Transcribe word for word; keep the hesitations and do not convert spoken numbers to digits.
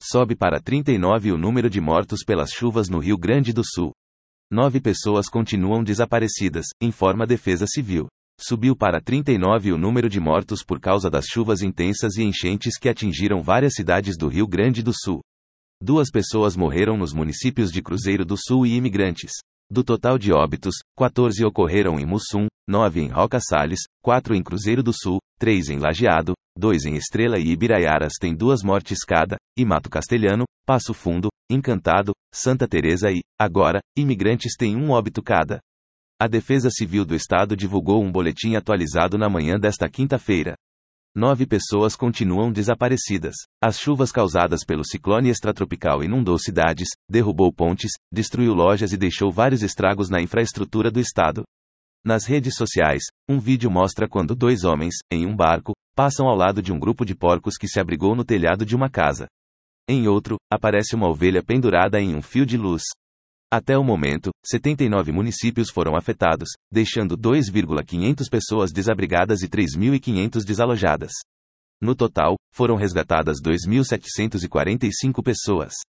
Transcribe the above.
Sobe para trinta e nove o número de mortos pelas chuvas no Rio Grande do Sul. Nove pessoas continuam desaparecidas, informa a Defesa Civil. Subiu para trinta e nove o número de mortos por causa das chuvas intensas e enchentes que atingiram várias cidades do Rio Grande do Sul. Duas pessoas morreram nos municípios de Cruzeiro do Sul e Imigrantes. Do total de óbitos, quatorze ocorreram em Mussum, nove em Roca Salles, quatro em Cruzeiro do Sul, três em Lajeado, dois em Estrela e Ibiraiaras têm duas mortes cada, e Mato Castelhano, Passo Fundo, Encantado, Santa Teresa e, agora, Imigrantes têm um óbito cada. A Defesa Civil do Estado divulgou um boletim atualizado na manhã desta quinta-feira. Nove pessoas continuam desaparecidas. As chuvas causadas pelo ciclone extratropical inundou cidades, derrubou pontes, destruiu lojas e deixou vários estragos na infraestrutura do estado. Nas redes sociais, um vídeo mostra quando dois homens, em um barco, passam ao lado de um grupo de porcos que se abrigou no telhado de uma casa. Em outro, aparece uma ovelha pendurada em um fio de luz. Até o momento, setenta e nove municípios foram afetados, deixando dois mil e quinhentas pessoas desabrigadas e três mil e quinhentas desalojadas. No total, foram resgatadas dois mil setecentas e quarenta e cinco pessoas.